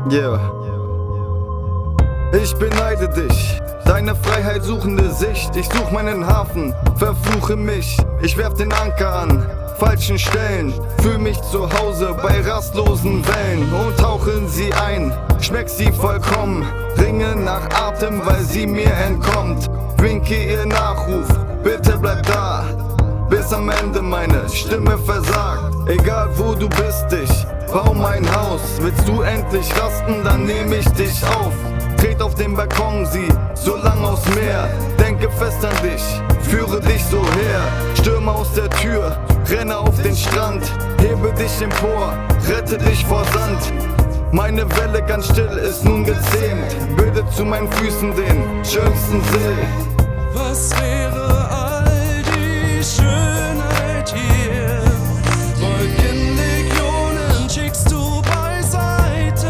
Yeah. Ich beneide dich, deine Freiheit suchende Sicht. Ich such meinen Hafen, verfluche mich. Ich werf den Anker an falschen Stellen, fühl mich zu Hause bei rastlosen Wellen und tauche in sie ein, schmeck sie vollkommen, ringe nach Atem, weil sie mir entkommt. Winke ihr Nachruf, bitte bleib da, bis am Ende meine Stimme versagt. Egal wo du bist, ich bau mein Haus. Willst du endlich rasten, dann nehm ich dich auf. Tret auf den Balkon, sieh so lang aus Meer. Denke fest an dich, führe dich so her. Stürme aus der Tür, renne auf den Strand. Hebe dich empor, rette dich vor Sand. Meine Welle ganz still ist nun gezähmt, bildet zu meinen Füßen den schönsten See. Was wäre all die Schönheit hier? Wolkenlegionen schickst du beiseite.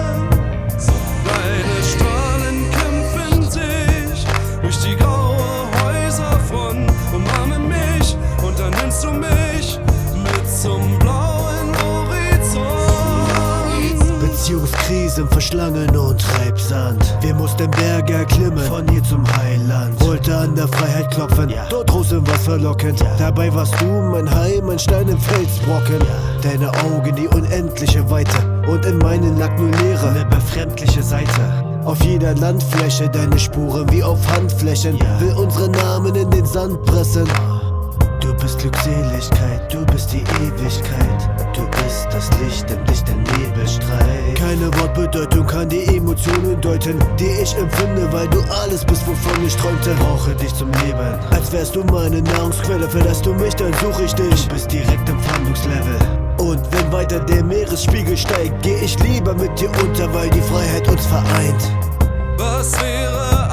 Deine Strahlen kämpfen sich durch die graue Häuserfront, umarmen mich und dann nimmst du mich mit zum blauen Horizont. Beziehungskrisen, Verschlangen und Treibsand. Wir mussten Berge erklimmen, von hier zum Heiland. Wollte an der Freiheit klopfen, dort draußen war's verlockend. Dabei warst du mein Heim, ein Stein im Felsbrocken. Deine Augen, die unendliche Weite, und in meinen lag nur Leere, eine befremdliche Seite. Auf jeder Landfläche deine Spuren wie auf Handflächen, will unsere Namen in den Sand pressen. Du bist Glückseligkeit, du bist die Ewigkeit. Du bist das Licht im dichten Nebelstreit. Keine Wortbedeutung kann die Emotionen deuten, die ich empfinde, weil du alles bist, wovon ich träumte. Brauche dich zum Leben, als wärst du meine Nahrungsquelle. Verlässt du mich, dann suche ich dich. Du bist direkt im Fahndungslevel. Und wenn weiter der Meeresspiegel steigt, geh ich lieber mit dir unter, weil die Freiheit uns vereint. Was wäre